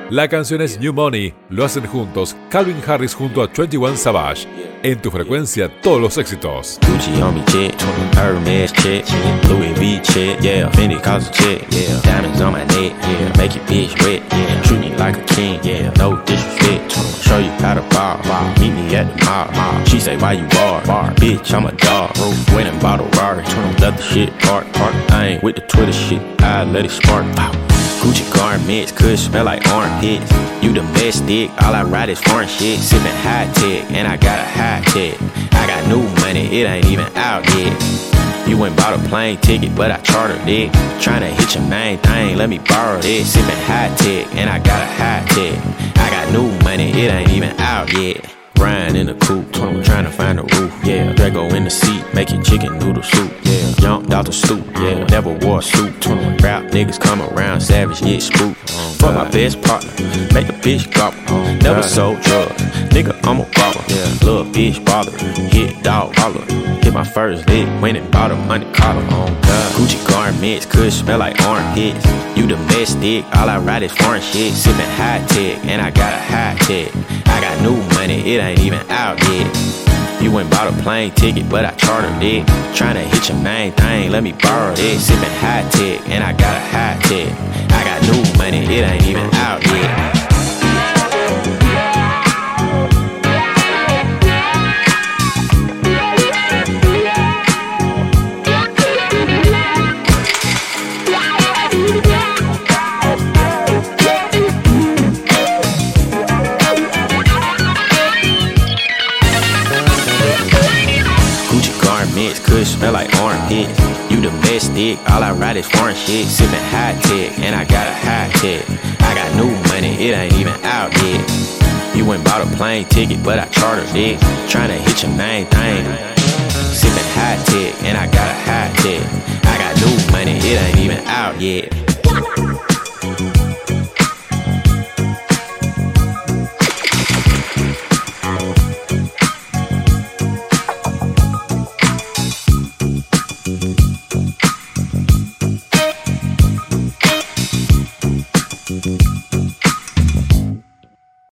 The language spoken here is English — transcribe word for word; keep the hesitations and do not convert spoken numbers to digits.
La canción es New Money, lo hacen juntos Calvin Harris junto a veintiuno Savage. En tu frecuencia, todos los éxitos. Gucci on me check, Hermes check, Louis V check, yeah, Fendi cause a check, yeah, diamonds on my neck, yeah, make your bitch wet, yeah, treat me like a king, yeah, no disrespect, show you how to bar, bar, meet me at the mall, mall. She say why you bar, bar, bitch I'm a dog, went and bought a Rari, let the shit park, park, I ain't with the Twitter shit, I let it spark, wow. Gucci garments, could smell like armpits. You domestic, all I ride is foreign shit. Sippin' high tech, and I got a high tech. I got new money, it ain't even out yet. You went bought a plane ticket, but I chartered it. Tryna hit your main thing, let me borrow this. Sippin' high tech, and I got a high tech. I got new money, it ain't even out yet. Riding in the coupe, tryna find the roof, yeah. Drago in the seat, making chicken noodle soup, yeah. Jumped out the stoop, yeah. Never wore a suit. Rap niggas come around, savage get spooked. Fuck my best partner, make a bitch gobble. Never sold drugs, nigga I'm a robber. Little bitch bother, hit dog holler. Hit my first lick, went and bought a money collar. Gucci garments, could smell like armpits. You domestic, all I ride is foreign shit. Sippin' high tech, and I got a high tech. I got new money, it ain't even out yet. You went bought a plane ticket, but I chartered it. Tryna hit your main thing, let me borrow it. Sippin' high tech, and I got a high tech. I got new money, it ain't even out yet. Could smell like armpits. You domestic, all I ride is foreign shit. Sippin' high tech, and I got a high tech. I got new money, it ain't even out yet. You went bought a plane ticket, but I chartered it. Tryna hit your main thing. Sippin' high tech, and I got a high tech. I got new money, it ain't even out yet.